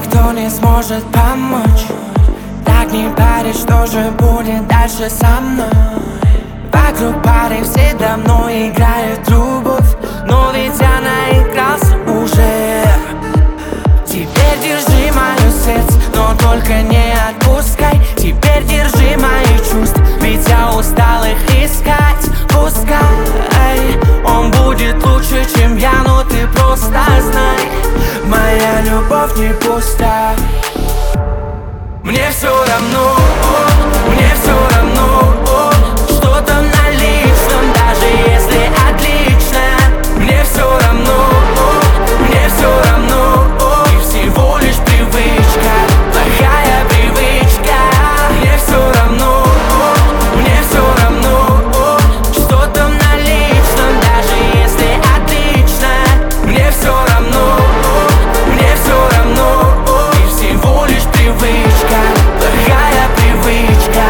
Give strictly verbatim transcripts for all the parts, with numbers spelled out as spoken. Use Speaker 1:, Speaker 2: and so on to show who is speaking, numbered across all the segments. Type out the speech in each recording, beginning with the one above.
Speaker 1: никто не сможет помочь. Так не паришь, что же будет дальше со мной. Вокруг пары все давно играют любовь, но ведь я наигрался уже. Теперь держи мое сердце, но только не отпускай. Теперь держи мои чувства, ведь я устал их искать. Пускай он будет лучше, чем я, но ты просто знай, моя любовь не пуста. Мне все равно, мне все равно, что там на личном, даже если отлично. Мне все равно, мне все равно, и всего лишь привычка, плохая привычка. Мне все равно, мне все равно, что там на личном, даже если отлично. Мне все равно, мне все равно, и всего лишь привычка, плохая привычка.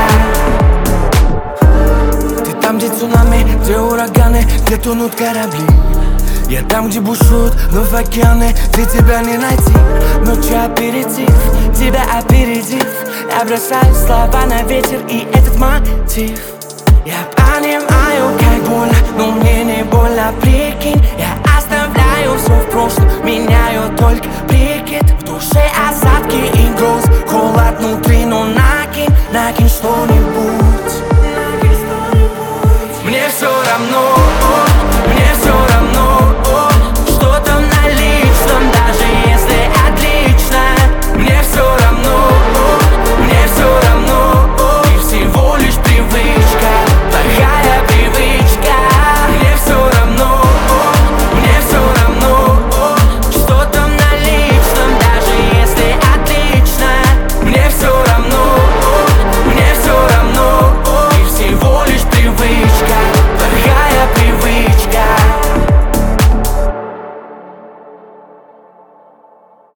Speaker 1: Ты там, где цунами, где ураганы, где тонут корабли. Я там, где бушуют вновь океаны, где тебя не найти. Ночью аперитив, тебя опередив, я бросаю слова на ветер и этот мотив. Я понимаю, как больно, но мне не больно, прикинь. Я